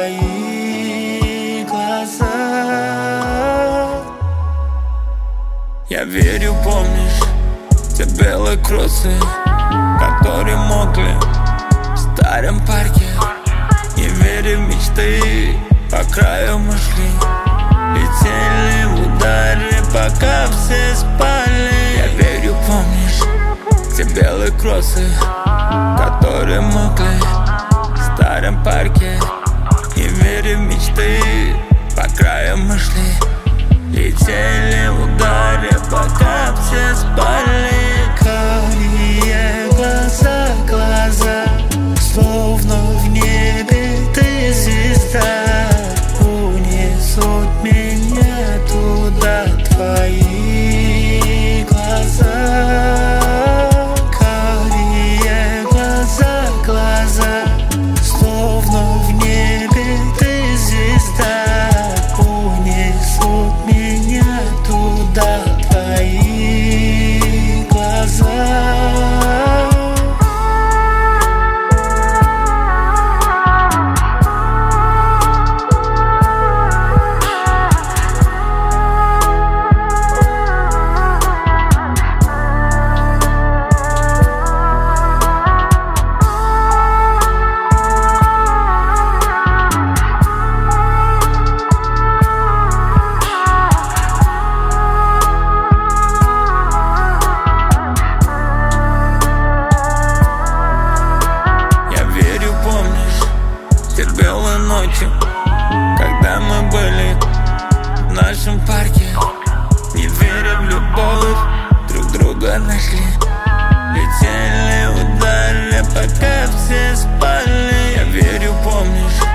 твои глаза. Я верю, помнишь, те белые кроссы, которые мокли в старом парке. Не верю в мечты, по краю мы шли, летели в ударе, пока все спали. Я верю, помнишь, те белые кроссы, которые мокли в старом парке. Не верю в мечты, по краю мы шли, летели в ударе, пока все спали. Карие глаза, глаза, словно в небе ты звезда. Унесут меня туда твои глаза. Карие глаза, глаза, словно в небе ты звезда. Унесут меня туда твои глаза. Белые ночи, когда мы были в нашем парке, не веря в любовь, друг друга нашли, летели в ударе, пока все спали. Я верю, помнишь,